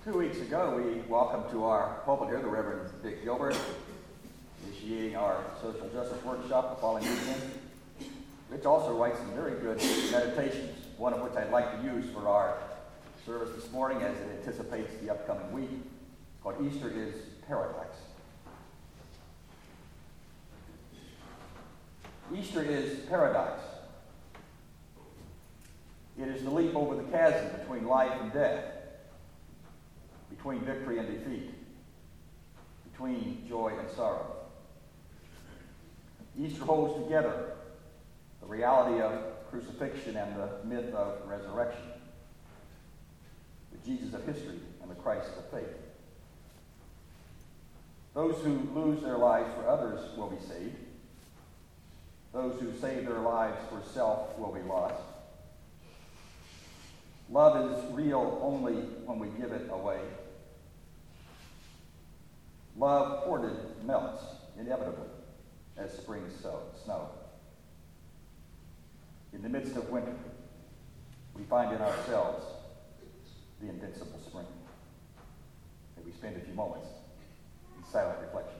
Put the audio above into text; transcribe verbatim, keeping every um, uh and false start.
Two weeks ago, we welcomed to our pulpit here the Reverend Dick Gilbert, initiating our social justice workshop the following weekend. Rich also writes some very good meditations, one of which I'd like to use for our service this morning as it anticipates the upcoming week, called Easter is Paradise. Easter is paradise. It is the leap over the chasm between life and death, between victory and defeat, between joy and sorrow. Easter holds together the reality of crucifixion and the myth of resurrection, the Jesus of history and the Christ of faith. Those who lose their lives for others will be saved. Those who save their lives for self will be lost. Love is real only when we give it away. Love hoarded melts inevitably as spring snow. In the midst of winter, we find in ourselves the invincible spring. May we spend a few moments in silent reflection.